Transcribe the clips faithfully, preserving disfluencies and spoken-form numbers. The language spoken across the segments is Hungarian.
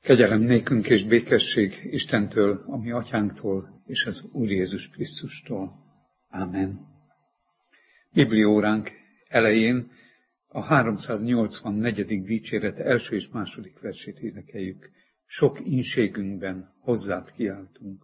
Kegyelem nékünk és békesség Istentől, a mi atyánktól és az Úr Jézus Krisztustól. Ámen. Biblióránk elején a háromszáznyolcvannegyedik dicséret első és második versét énekeljük. Sok ínségünkben hozzád kiáltunk.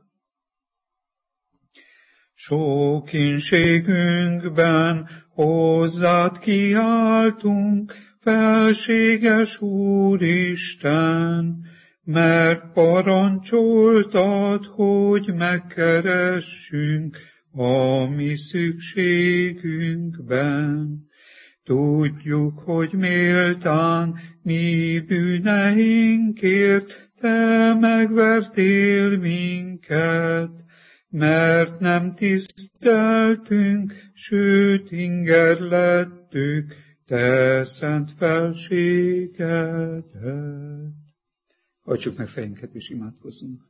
Sok ínségünkben hozzád kiáltunk, felséges Úristen, mert parancsoltad, hogy megkeressünk a mi szükségünkben. Tudjuk, hogy méltán mi bűneinkért te megvertél minket, mert nem tiszteltünk, sőt inger lettük te szent felségedet. Hajtsuk meg fejünket és imádkozzunk.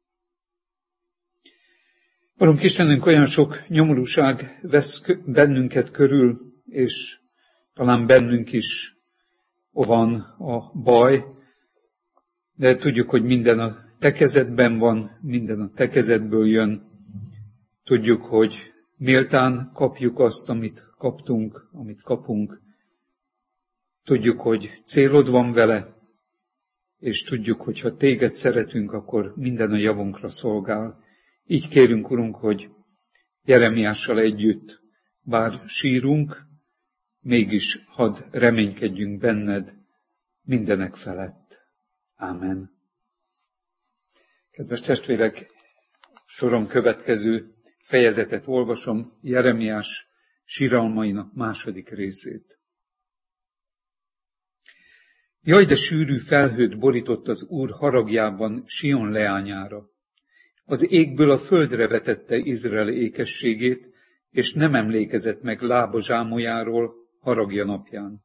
Urunk Istenünk, olyan sok nyomorúság vesz bennünket körül, és talán bennünk is van a baj, de tudjuk, hogy minden a te kezedben van, minden a te kezedből jön. Tudjuk, hogy méltán kapjuk azt, amit kaptunk, amit kapunk. Tudjuk, hogy célod van vele, és tudjuk, hogy ha téged szeretünk, akkor minden a javunkra szolgál. Így kérünk, Urunk, hogy Jeremiással együtt, bár sírunk, mégis hadd reménykedjünk benned mindenek felett. Ámen. Kedves testvérek, soron következő fejezetet olvasom, Jeremiás síralmainak második részét. Jaj, de sűrű felhőt borított az Úr haragjában Sion leányára. Az égből a földre vetette Izrael ékességét, és nem emlékezett meg lába zsámolyáról haragja napján.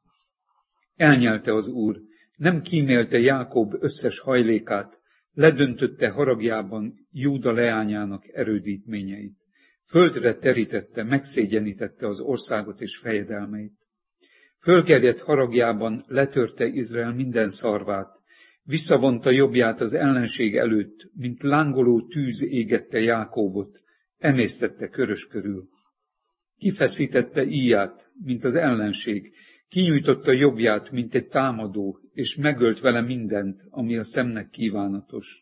Elnyelte az Úr, nem kímélte Jákob összes hajlékát, ledöntötte haragjában Júda leányának erődítményeit. Földre terítette, megszégyenítette az országot és fejedelmeit. Fölgerjedt haragjában letörte Izrael minden szarvát, visszavonta jobbját az ellenség előtt, mint lángoló tűz égette Jákóbot, emésztette körös körül. Kifeszítette íját, mint az ellenség, kinyújtotta jobbját, mint egy támadó, és megölt vele mindent, ami a szemnek kívánatos.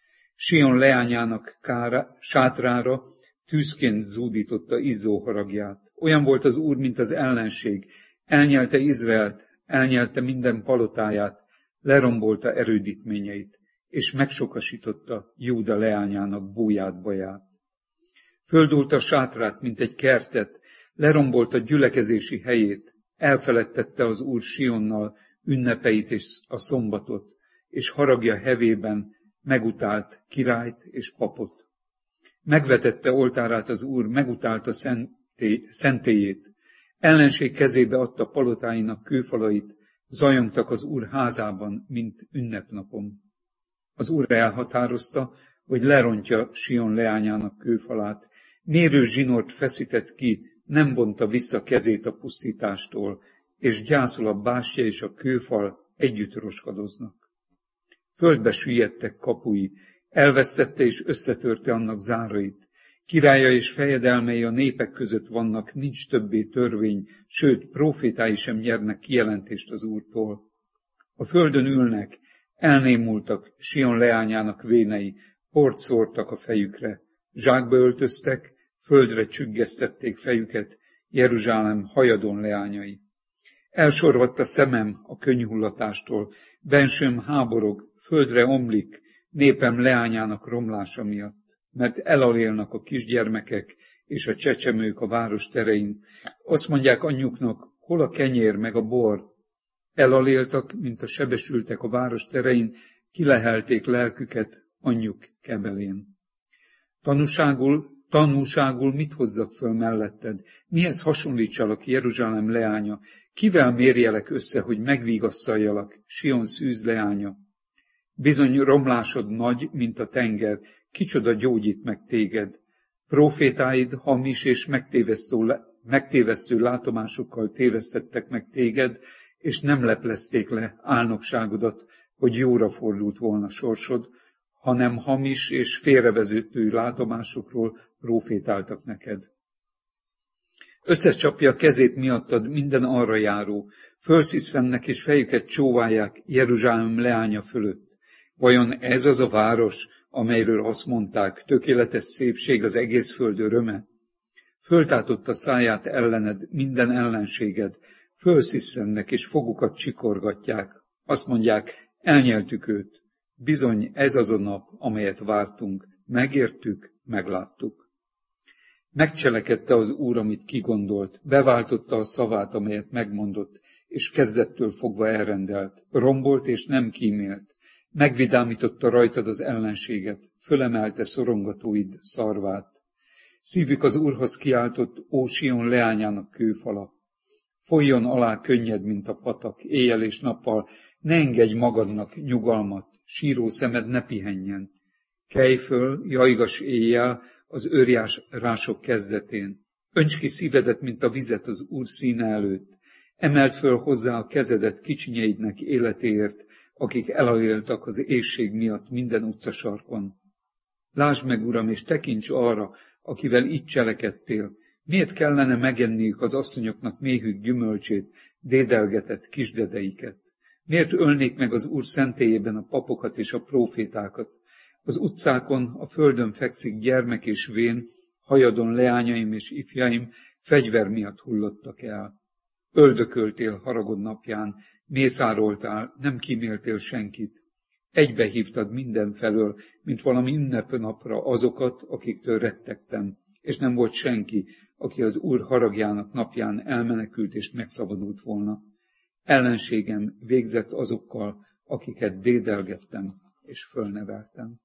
Sion leányának kára, sátrára tűzként zúdította izzó haragját. Olyan volt az Úr, mint az ellenség, elnyelte Izraelt, elnyelte minden palotáját, lerombolta erődítményeit, és megsokasította Júda leányának búját baját. Földulta sátrát, mint egy kertet, lerombolta gyülekezési helyét, elfeledtette az Úr Sionnal ünnepeit és a szombatot, és haragja hevében megutált királyt és papot. Megvetette oltárát az Úr, megutálta szenté, szentélyét, ellenség kezébe adta palotáinak kőfalait, zajongtak az Úr házában, mint ünnepnapon. Az Úr elhatározta, hogy lerontja Sion leányának kőfalát, mérő zsinort feszített ki, nem vonta vissza kezét a pusztítástól, és gyászol a bástya és a kőfal együtt roskadoznak. Földbe süllyedtek kapui, elvesztette és összetörte annak zárait. Királya és fejedelmei a népek között vannak, nincs többé törvény, sőt, prófétái sem nyernek kijelentést az Úrtól. A földön ülnek, elnémultak Sion leányának vénei, port szórtak a fejükre, zsákba öltöztek, földre csüggesztették fejüket, Jeruzsálem hajadon leányai. Elsorvadt a szemem a könnyhullatástól, bensőm háborog, földre omlik, népem leányának romlása miatt. Mert elalélnak a kisgyermekek és a csecsemők a város terein. Azt mondják anyjuknak, hol a kenyér meg a bor? Elaléltak, mint a sebesültek a város terein, kilehelték lelküket anyjuk kebelén. Tanúságul, tanúságul mit hozzak föl melletted? Mihez hasonlítsalak, Jeruzsálem leánya? Kivel mérjelek össze, hogy megvigasztaljalak, Sion szűz leánya? Bizony romlásod nagy, mint a tenger, kicsoda gyógyít meg téged. Profétáid hamis és megtévesztő, megtévesztő látomásokkal tévesztettek meg téged, és nem leplezték le álnokságodat, hogy jóra fordult volna sorsod, hanem hamis és félrevezető látomásokról prófétáltak neked. Összecsapja kezét miattad minden arra járó, fölsziszennek és fejüket csóválják Jeruzsálem leánya fölött. Vajon ez az a város, amelyről azt mondták, tökéletes szépség az egész föld öröme? Föltátott a száját ellened minden ellenséged, fölsziszennek és fogukat csikorgatják. Azt mondják, elnyeltük őt. Bizony ez az a nap, amelyet vártunk. Megértük, megláttuk. Megcselekedte az Úr, amit kigondolt, beváltotta a szavát, amelyet megmondott, és kezdettől fogva elrendelt, rombolt és nem kímélt, megvidámította rajtad az ellenséget, fölemelte szorongatóid szarvát. Szívük az Úrhoz kiáltott, ó Sion leányának kőfala. Folyjon alá könnyed, mint a patak, éjjel és nappal, ne engedj magadnak nyugalmat, síró szemed ne pihenjen. Kelj föl, jajgas éjjel, az őrjás rások kezdetén. Önts ki szívedet, mint a vizet az Úr színe előtt. Emeld föl hozzá a kezedet kicsinyeidnek életéért, akik elaléltak az éhség miatt minden utcasarkon. Lásd meg, Uram, és tekints arra, akivel így cselekedtél. Miért kellene megenniük az asszonyoknak méhük gyümölcsét, dédelgetett kisdedeiket? Miért ölnék meg az Úr szentélyében a papokat és a prófétákat? Az utcákon, a földön fekszik gyermek és vén, hajadon leányaim és ifjaim fegyver miatt hullottak el. Öldököltél haragod napján, mészároltál, nem kíméltél senkit. Egybehívtad mindenfelől, mint valami ünnepnapra azokat, akiktől rettegtem, és nem volt senki, aki az Úr haragjának napján elmenekült és megszabadult volna. Ellenségem végzett azokkal, akiket dédelgettem és fölneveltem.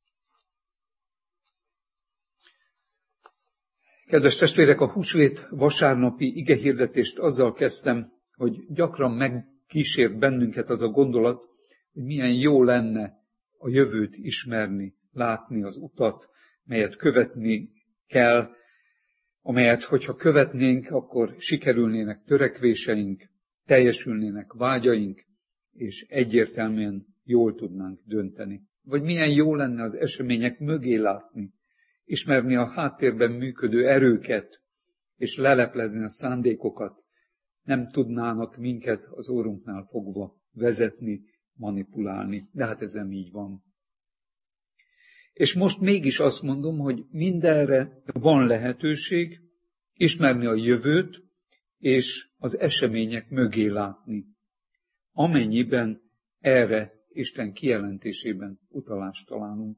Kedves testvérek, a húsvét vasárnapi igehirdetést azzal kezdtem, hogy gyakran megkísért bennünket az a gondolat, hogy milyen jó lenne a jövőt ismerni, látni az utat, melyet követni kell, amelyet, hogyha követnénk, akkor sikerülnének törekvéseink, teljesülnének vágyaink, és egyértelműen jól tudnánk dönteni. Vagy milyen jó lenne az események mögé látni, ismerni a háttérben működő erőket, és leleplezni a szándékokat, nem tudnának minket az órunknál fogva vezetni, manipulálni, de hát ez nem így van. És most mégis azt mondom, hogy mindenre van lehetőség, ismerni a jövőt, és az események mögé látni, amennyiben erre Isten kijelentésében utalást találunk.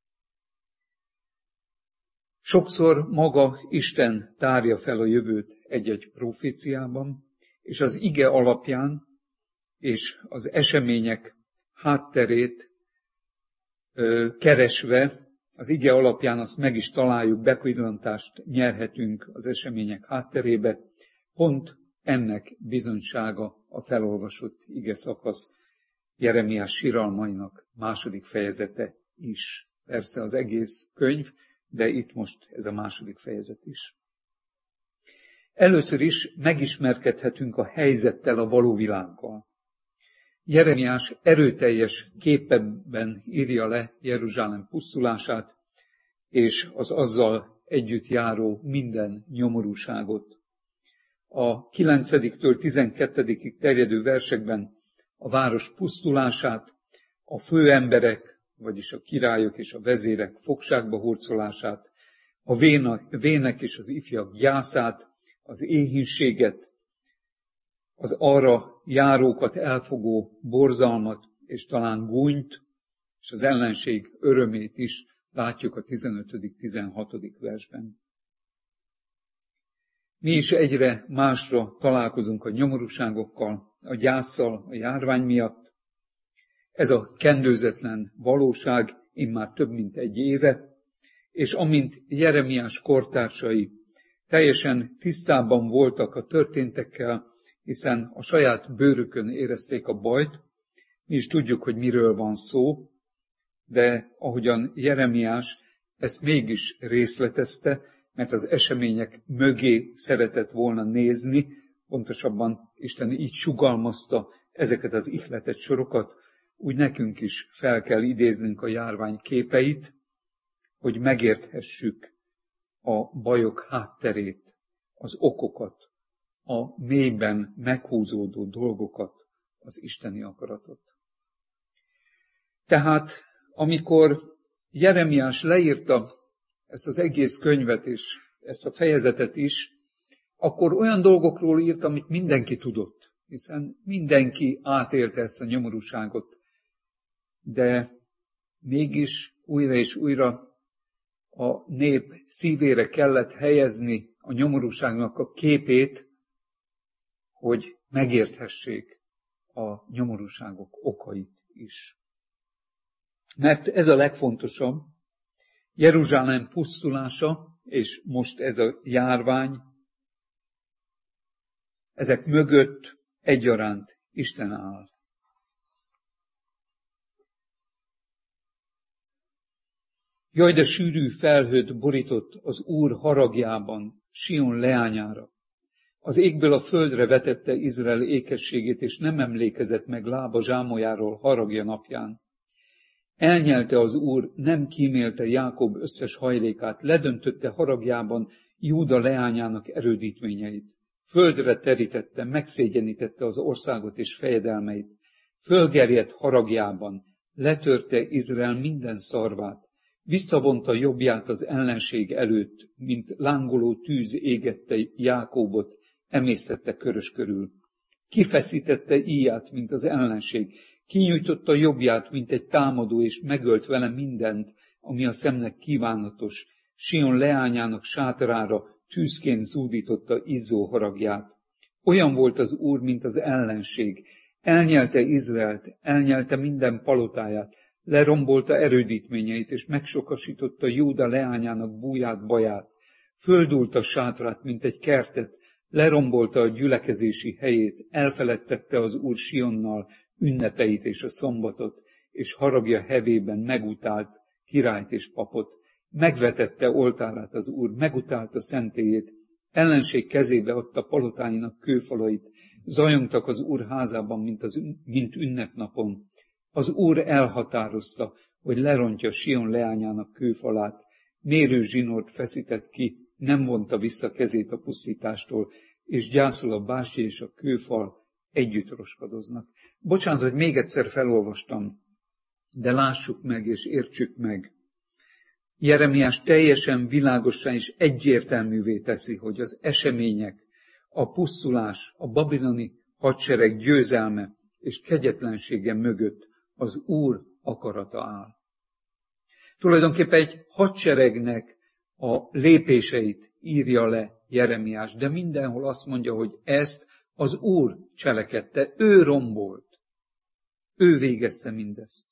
Sokszor maga Isten tárja fel a jövőt egy-egy proféciában, és az ige alapján és az események hátterét ö, keresve, az ige alapján azt meg is találjuk, bepillantást nyerhetünk az események hátterébe. Pont ennek bizonysága a felolvasott ige szakasz, Jeremiás síralmainak második fejezete is. Persze az egész könyv, de itt most ez a második fejezet is. Először is megismerkedhetünk a helyzettel, a való világgal. Jeremiás erőteljes képben írja le Jeruzsálem pusztulását, és az azzal együtt járó minden nyomorúságot. A kilencediktől tizenkettedikig terjedő versekben a város pusztulását, a főemberek, vagyis a királyok és a vezérek fogságba hurcolását, a vének és az ifjak gyászát, az éhínséget, az arra járókat elfogó borzalmat, és talán gúnyt, és az ellenség örömét is látjuk a tizenötödik-tizenhatodik versben. Mi is egyre másra találkozunk a nyomorúságokkal, a gyásszal, a járvány miatt. Ez a kendőzetlen valóság immár több mint egy éve, és amint Jeremiás kortársai teljesen tisztában voltak a történtekkel, hiszen a saját bőrükön érezték a bajt, mi is tudjuk, hogy miről van szó, de ahogyan Jeremiás ezt mégis részletezte, mert az események mögé szeretett volna nézni, pontosabban Isten így sugalmazta ezeket az ihletett sorokat, úgy nekünk is fel kell idéznünk a járvány képeit, hogy megérthessük a bajok hátterét, az okokat, a mélyben meghúzódó dolgokat, az isteni akaratot. Tehát, amikor Jeremiás leírta ezt az egész könyvet és ezt a fejezetet is, akkor olyan dolgokról írt, amit mindenki tudott, hiszen mindenki átélte ezt a nyomorúságot, de mégis újra és újra a nép szívére kellett helyezni a nyomorúságnak a képét, hogy megérthessék a nyomorúságok okait is. Mert ez a legfontosabb, Jeruzsálem pusztulása, és most ez a járvány, ezek mögött egyaránt Isten áll. Jaj, de sűrű felhőt borított az Úr haragjában Sion leányára. Az égből a földre vetette Izrael ékességét, és nem emlékezett meg lába zsámolyáról haragja napján. Elnyelte az Úr, nem kímélte Jákob összes hajlékát, ledöntötte haragjában Júda leányának erődítményeit. Földre terítette, megszégyenítette az országot és fejedelmeit. Fölgerjedt haragjában, letörte Izrael minden szarvát. Visszavonta jobbját az ellenség előtt, mint lángoló tűz égette Jákóbot, emésztette körös körül. Kifeszítette íját, mint az ellenség, kinyújtotta jobbját, mint egy támadó, és megölt vele mindent, ami a szemnek kívánatos. Sion leányának sátorára tűzként zúdította izzó haragját. Olyan volt az Úr, mint az ellenség. Elnyelte Izraelt, elnyelte minden palotáját, lerombolta erődítményeit, és megsokasította Júda leányának búját, baját. Földult a sátrát, mint egy kertet, lerombolta a gyülekezési helyét, elfeledtette az Úr Sionnal ünnepeit és a szombatot, és haragja hevében megutált királyt és papot. Megvetette oltárát az Úr, megutálta szentélyét, ellenség kezébe adta palotáinak kőfalait, zajongtak az Úr házában, mint, az, mint ünnepnapon. Az Úr elhatározta, hogy lerontja Sion leányának kőfalát, mérő zsinort feszített ki, nem vonta vissza kezét a pusztítástól, és gyászol a bástya és a kőfal együtt roskadoznak. Bocsánat, hogy még egyszer felolvastam, de lássuk meg és értsük meg. Jeremiás teljesen világossá és egyértelművé teszi, hogy az események, a pusztulás, a babiloni hadsereg győzelme és kegyetlensége mögött az Úr akarata áll. Tulajdonképpen egy hadseregnek a lépéseit írja le Jeremiás, de mindenhol azt mondja, hogy ezt az Úr cselekedte, ő rombolt, ő végezte mindezt.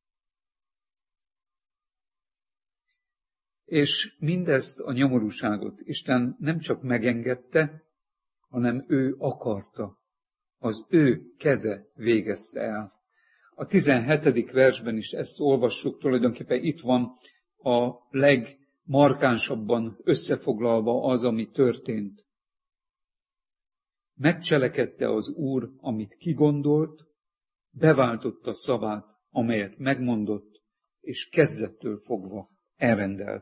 És mindezt a nyomorúságot Isten nem csak megengedte, hanem ő akarta, az ő keze végezte el. A tizenhetedik versben is ezt olvassuk, tulajdonképpen itt van a legmarkánsabban összefoglalva az, ami történt. Megcselekedte az Úr, amit kigondolt, beváltotta szavát, amelyet megmondott, és kezdettől fogva elrendelt.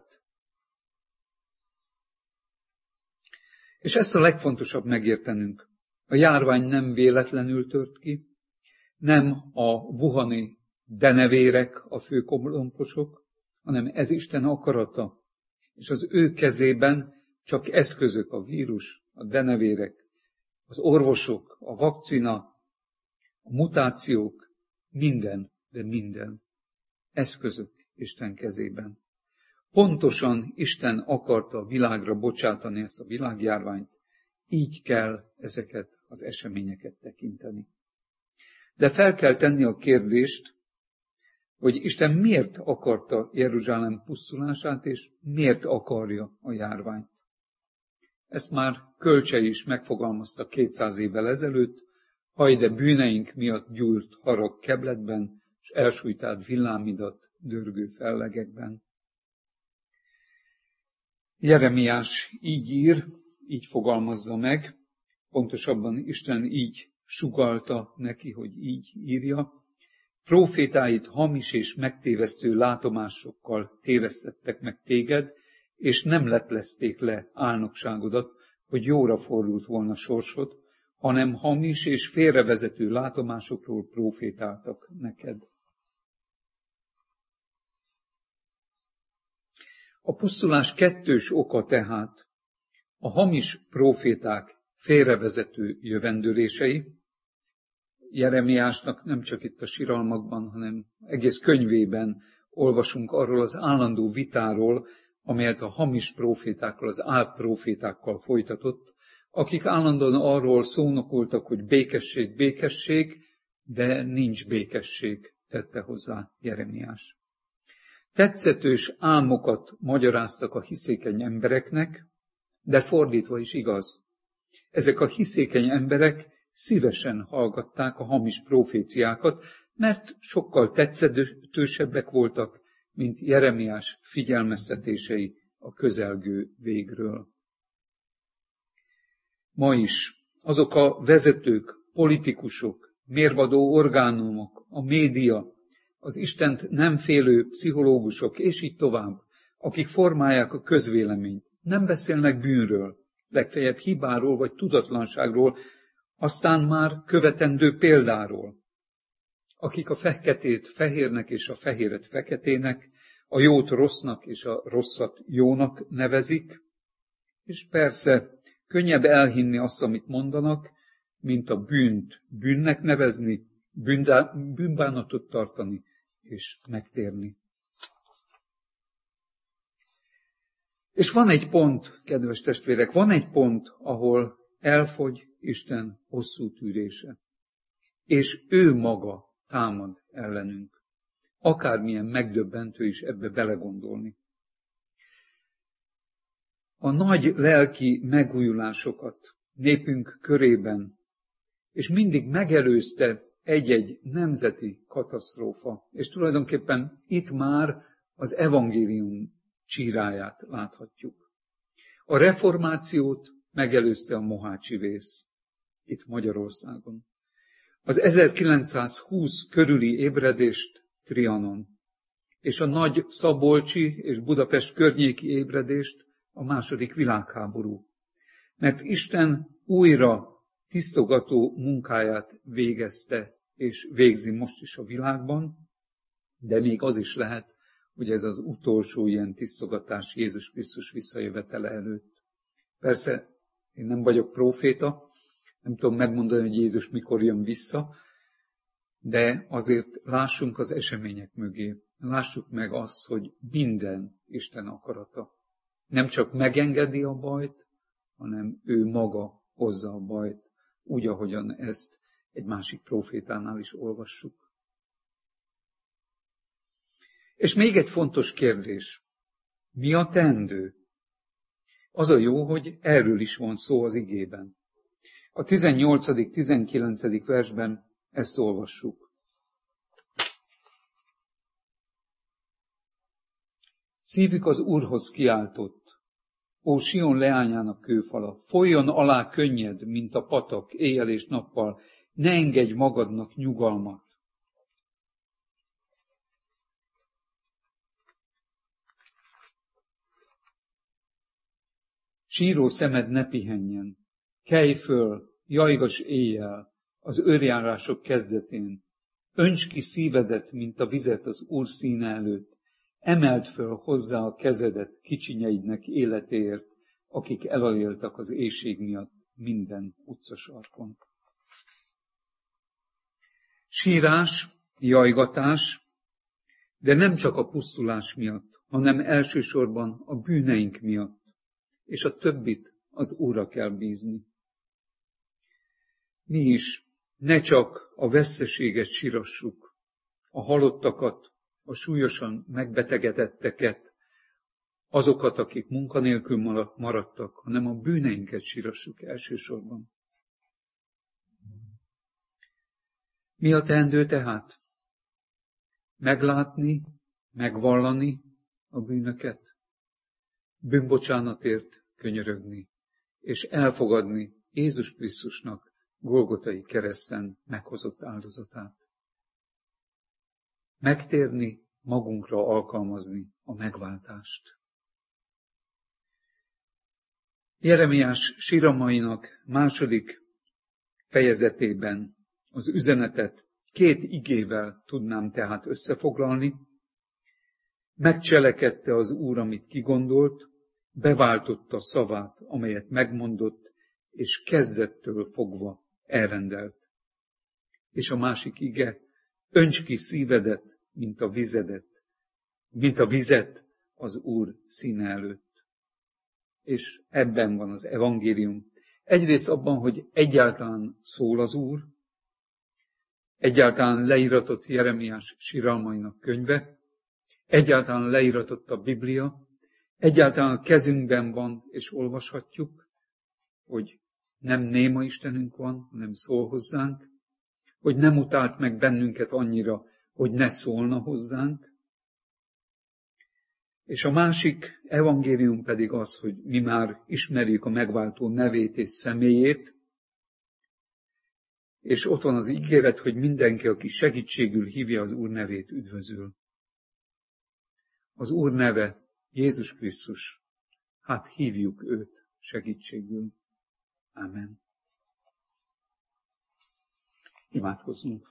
És ezt a legfontosabb megértenünk. A járvány nem véletlenül tört ki, nem a wuhani denevérek a főkolomposok, hanem ez Isten akarata. És az ő kezében csak eszközök, a vírus, a denevérek, az orvosok, a vakcina, a mutációk, minden, de minden. Eszközök Isten kezében. Pontosan Isten akarta a világra bocsátani ezt a világjárványt, így kell ezeket az eseményeket tekinteni. De fel kell tenni a kérdést, hogy Isten miért akarta Jeruzsálem pusztulását, és miért akarja a járványt. Ezt már Kölcsei is megfogalmazta kétszáz évvel ezelőtt, hajde bűneink miatt gyújt harag kebletben, és elsújtált villámidat dörgő fellegekben. Jeremiás így ír, így fogalmazza meg, pontosabban Isten így sugallta neki, hogy így írja. Prófétáit hamis és megtévesztő látomásokkal tévesztettek meg téged, és nem leplezték le álnokságodat, hogy jóra fordult volna sorsod, hanem hamis és félrevezető látomásokról prófétáltak neked. A pusztulás kettős oka tehát a hamis próféták félrevezető jövendőlései. Jeremiásnak nem csak itt a siralmakban, hanem egész könyvében olvasunk arról az állandó vitáról, amelyet a hamis prófétákkal, az álprófétákkal folytatott, akik állandóan arról szónokoltak, hogy békesség, békesség, de nincs békesség, tette hozzá Jeremiás. Tetszetős álmokat magyaráztak a hiszékeny embereknek, de fordítva is igaz. Ezek a hiszékeny emberek szívesen hallgatták a hamis proféciákat, mert sokkal tetszetősebbek voltak, mint Jeremiás figyelmeztetései a közelgő végről. Ma is azok a vezetők, politikusok, mérvadó orgánumok, a média, az Istent nem félő pszichológusok, és így tovább, akik formálják a közvéleményt, nem beszélnek bűnről, legfeljebb hibáról vagy tudatlanságról, aztán már követendő példáról, akik a feketét fehérnek és a fehéret feketének, a jót rossznak és a rosszat jónak nevezik, és persze könnyebb elhinni azt, amit mondanak, mint a bűnt bűnnek nevezni, bűnbánatot tartani és megtérni. És van egy pont, kedves testvérek, van egy pont, ahol elfogy Isten hosszú tűrése. És ő maga támad ellenünk. Akármilyen megdöbbentő is ebbe belegondolni. A nagy lelki megújulásokat népünk körében, és mindig megelőzte egy-egy nemzeti katasztrófa, és tulajdonképpen itt már az evangélium csíráját láthatjuk. A reformációt megelőzte a mohácsi vész, itt Magyarországon. Az ezerkilencszázhúsz körüli ébredést Trianon, és a nagy szabolcsi és Budapest környéki ébredést a második világháború. Mert Isten újra tisztogató munkáját végezte, és végzi most is a világban, de még az is lehet, hogy ez az utolsó ilyen tisztogatás Jézus Krisztus visszajövetele előtt. Persze, én nem vagyok próféta, nem tudom megmondani, hogy Jézus mikor jön vissza, de azért lássunk az események mögé. Lássuk meg azt, hogy minden Isten akarata. Nem csak megengedi a bajt, hanem ő maga hozza a bajt, úgy, ahogyan ezt egy másik prófétánál is olvassuk. És még egy fontos kérdés. Mi a teendő? Az a jó, hogy erről is van szó az igében. A tizennyolcadik-tizenkilencedik versben ezt olvassuk. Szívük az Úrhoz kiáltott, ó Sion leányának kőfala, folyjon alá könnyed, mint a patak, éjjel és nappal, ne engedj magadnak nyugalmat. Síró szemed ne pihenjen, kelj föl, jajgas éjjel, az őrjárások kezdetén, önts ki szívedet, mint a vizet az Úr színe előtt, emeld föl hozzá a kezedet kicsinyeidnek életéért, akik elaléltak az éhség miatt minden utcasarkon. Sírás, jajgatás, de nem csak a pusztulás miatt, hanem elsősorban a bűneink miatt, és a többit az Úrra kell bízni. Mi is ne csak a veszteséget sírassuk, a halottakat, a súlyosan megbetegedetteket, azokat, akik munkanélkül maradtak, hanem a bűneinket sírassuk elsősorban. Mi a teendő tehát? Meglátni, megvallani a bűnöket, bűnbocsánatért könyörögni, és elfogadni Jézus Krisztusnak Golgotai kereszten meghozott áldozatát. megtérni, magunkra alkalmazni a megváltást. Jeremiás síramainak második fejezetében az üzenetet két igével tudnám tehát összefoglalni. Megcselekedte az Úr, amit kigondolt, beváltotta szavát, amelyet megmondott, és kezdettől fogva elrendelt. És a másik ige, önts ki szívedet, mint a vizedet, mint a vizet az Úr színe előtt. És ebben van az evangélium. Egyrészt abban, hogy egyáltalán szól az Úr, egyáltalán leíratott Jeremiás síralmainak könyve, egyáltalán leíratott a Biblia, egyáltalán a kezünkben van, és olvashatjuk, hogy nem néma Istenünk van, hanem szól hozzánk, hogy nem utált meg bennünket annyira, hogy ne szólna hozzánk. És a másik evangélium pedig az, hogy mi már ismerjük a megváltó nevét és személyét, és ott van az ígéret, hogy mindenki, aki segítségül hívja az Úr nevét, üdvözül. Az Úr neve Jézus Krisztus. Hát hívjuk őt segítségül. Ámen. Imádkozzunk.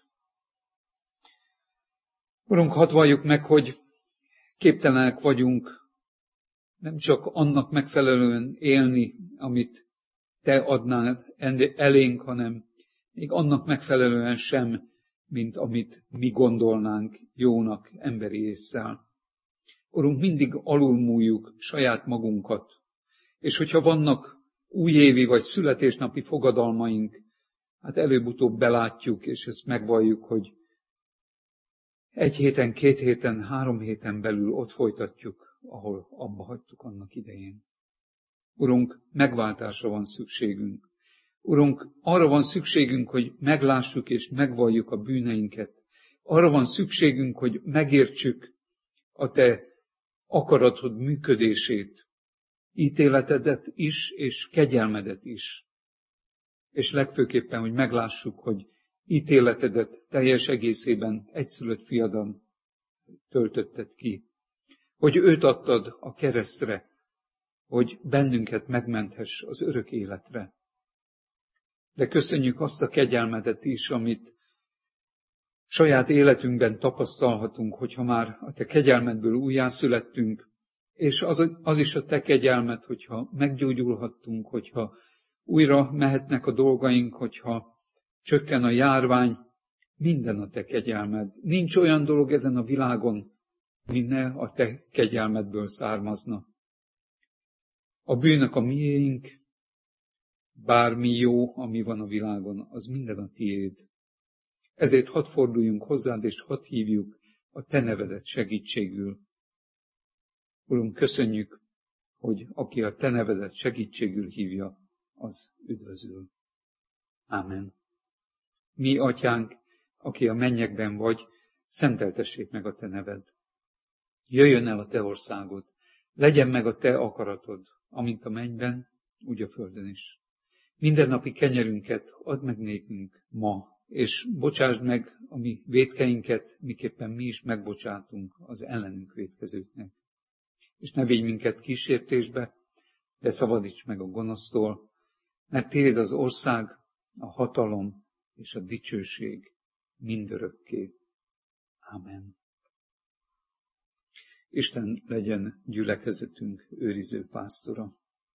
Urunk, hadd valljuk meg, hogy képtelenek vagyunk nem csak annak megfelelően élni, amit Te adnál elénk, hanem még annak megfelelően sem, mint amit mi gondolnánk jónak emberi ésszel. Urunk, mindig alulmúljuk saját magunkat, és hogyha vannak újévi vagy születésnapi fogadalmaink, hát előbb-utóbb belátjuk, és ezt megvalljuk, hogy egy héten, két héten, három héten belül ott folytatjuk, ahol abba hagytuk annak idején. Urunk, megváltásra van szükségünk. Urunk, arra van szükségünk, hogy meglássuk és megvalljuk a bűneinket. Arra van szükségünk, hogy megértsük a Te akaratod működését, ítéletedet is, és kegyelmedet is. És legfőképpen, hogy meglássuk, hogy ítéletedet teljes egészében egyszülött fiadon töltötted ki. Hogy őt adtad a keresztre, hogy bennünket megmenthess az örök életre. De köszönjük azt a kegyelmedet is, amit saját életünkben tapasztalhatunk, hogyha már a Te kegyelmedből újjászülettünk, és az, az is a Te kegyelmed, hogyha meggyógyulhattunk, hogyha újra mehetnek a dolgaink, hogyha csökken a járvány, minden a Te kegyelmed. Nincs olyan dolog ezen a világon, mint ne a Te kegyelmedből származna. A bűnök a miénk, bármi jó, ami van a világon, az minden a Tiéd. Ezért hadd forduljunk hozzád, és hadd hívjuk a Te nevedet segítségül. Urunk, köszönjük, hogy aki a Te nevedet segítségül hívja, az üdvözül. Ámen. Mi, Atyánk, aki a mennyekben vagy, szenteltessék meg a Te neved. Jöjjön el a Te országod, legyen meg a Te akaratod, amint a mennyben, úgy a földön is. Mindennapi kenyerünket add meg nékünk ma, és bocsásd meg a mi vétkeinket, miképpen mi is megbocsátunk az ellenünk vétkezőknek. És ne védj minket kísértésbe, de szabadíts meg a gonosztól, mert Tiéd az ország, a hatalom és a dicsőség mindörökké. Ámen. Isten legyen gyülekezetünk őriző pásztora.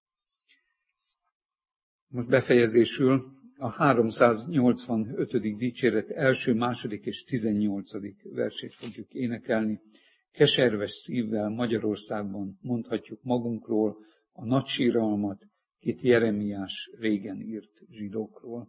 Most befejezésül a háromszáznyolcvanötödik dicséret első, második és tizennyolcadik versét fogjuk énekelni. Keserves szívvel Magyarországban mondhatjuk magunkról a nagy síralmat, kit Jeremiás régen írt zsidókról.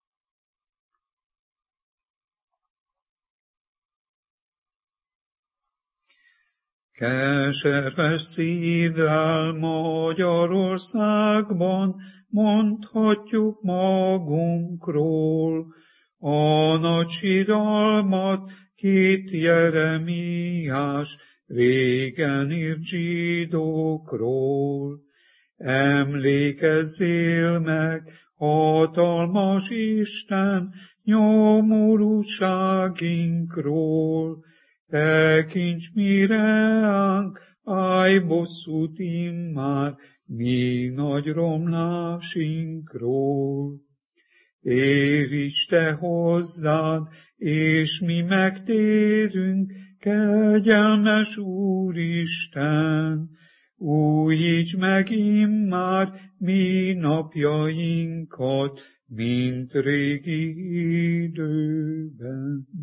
Keserves szívvel Magyarországban mondhatjuk magunkról a nagy síralmat, kit Jeremiás régen írt zsidókról. Emlékezzél meg, hatalmas Isten, nyomorúságinkról, tekints mi reánk, állj bosszút immár, mi nagy romlásinkról. Éríts te hozzád, és mi megtérünk, kegyelmes Úristen, újíts meg immár mi napjainkat, mint régi időben.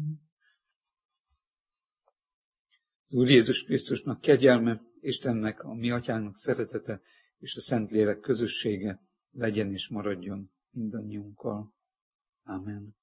Az Úr Jézus Krisztusnak kegyelme, Istennek, a mi atyának szeretete, és a Szentlélek közössége legyen és maradjon mindannyiunkkal. Amen.